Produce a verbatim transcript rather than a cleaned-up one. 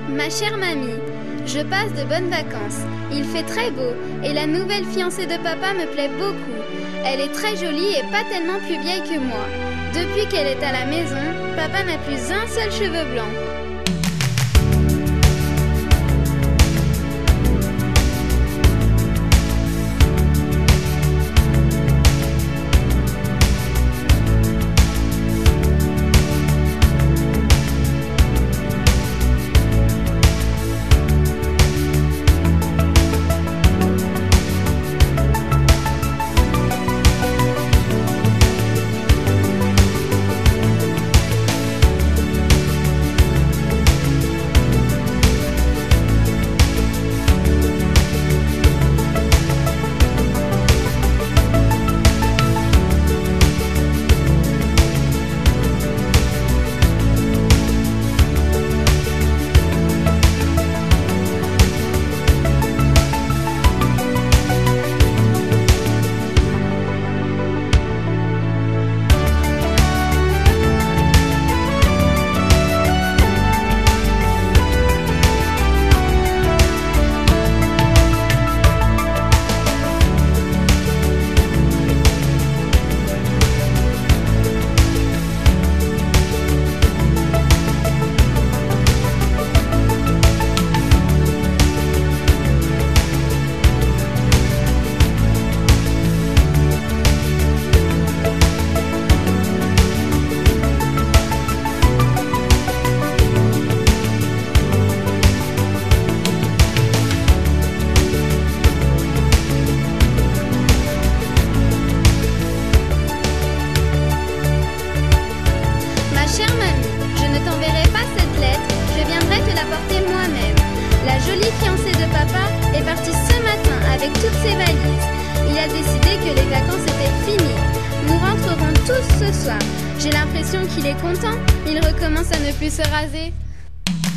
Ma chère mamie, je passe de bonnes vacances. Il fait très beau et la nouvelle fiancée de papa me plaît beaucoup. Elle est très jolie et pas tellement plus vieille que moi. Depuis qu'elle est à la maison, papa n'a plus un seul cheveu blanc. La jolie fiancée de papa est partie ce matin avec toutes ses valises. Il a décidé que les vacances étaient finies. Nous rentrerons tous ce soir. J'ai l'impression qu'il est content. Il recommence à ne plus se raser.